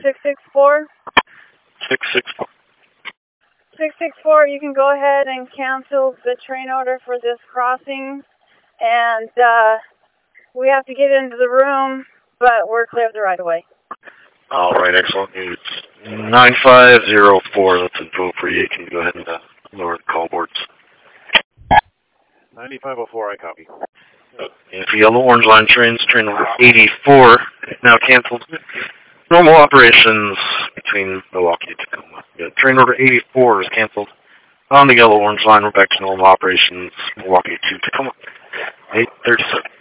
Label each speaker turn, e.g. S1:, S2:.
S1: 664?
S2: 664.
S1: 664, you can go ahead and cancel the train order for this crossing. And we have to get into the room, but we're clear of the right of way.
S2: All right, excellent news. 9504, that's info for you. Can you go ahead and lower the call boards?
S3: 9504, I copy.
S2: If the yellow orange line trains, train number 84, now canceled. Normal operations between Milwaukee and Tacoma. Yeah, train number 84 is canceled. On the yellow orange line, we're back to normal operations, Milwaukee to Tacoma. 8:37.